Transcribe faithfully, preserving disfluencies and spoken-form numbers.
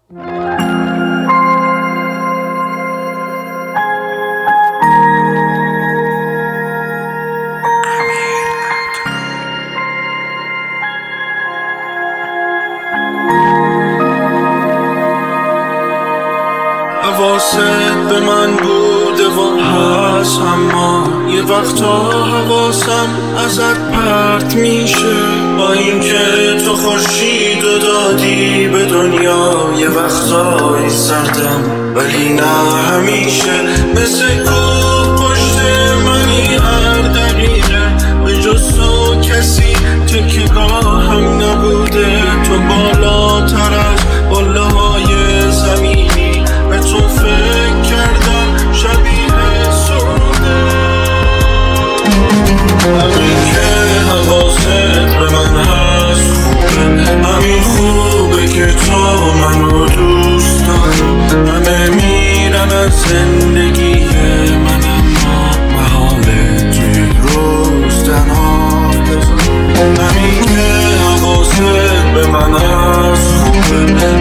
حواست به من بوده و هست، اما یه وقتا حواسم ازت پرت میشه. با اینکه تو خورشیدو دادی به دنیا، یه وقتایی سردم ولی نه همیشه. مثل کوه پشت منی هر دقیقه، به جز تو کسی تکیه‌گاه هم نبوده. تو بالاتر از قله های زمینی، به تو فکر کردم شبیه سروده. همین که حواست به من هست خوبه، همین خوبه که تو منو دوست داری. همه میرن از زندگی من، اما محاله توی روز تنها بذار. همین که حواست به من هست خوبه،